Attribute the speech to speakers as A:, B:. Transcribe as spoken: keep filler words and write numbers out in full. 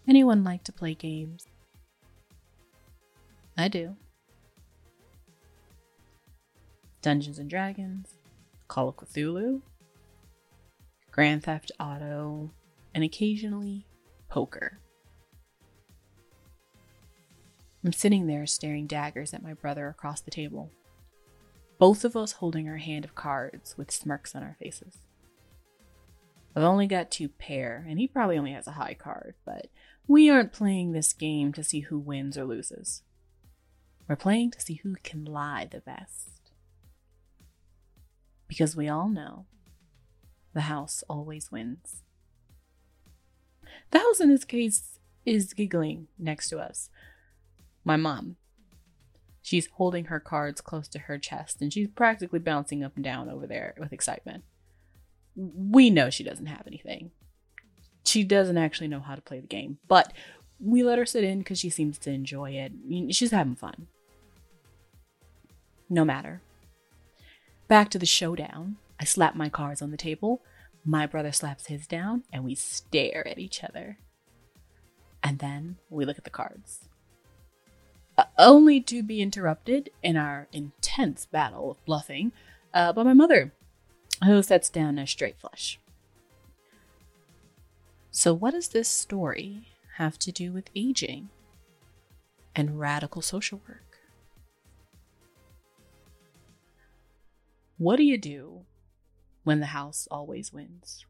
A: Anyone like to play games? I do. Dungeons and Dragons, Call of Cthulhu, Grand Theft Auto, and occasionally poker. I'm sitting there staring daggers at my brother across the table, both of us holding our hand of cards with smirks on our faces. I've only got two pair, and he probably only has a high card, but we aren't playing this game to see who wins or loses. We're playing to see who can lie the best. Because we all know the house always wins. The house in this case is giggling next to us. My mom. She's holding her cards close to her chest, and she's practically bouncing up and down over there with excitement. We know she doesn't have anything. She doesn't actually know how to play the game, but we let her sit in because she seems to enjoy it. She's having fun. No matter. Back to the showdown. I slap my cards on the table. My brother slaps his down, and we stare at each other. And then we look at the cards. Uh, only to be interrupted in our intense battle of bluffing uh, by my mother, who sets down a straight flush. So what does this story have to do with aging and radical social work? What do you do when the house always wins?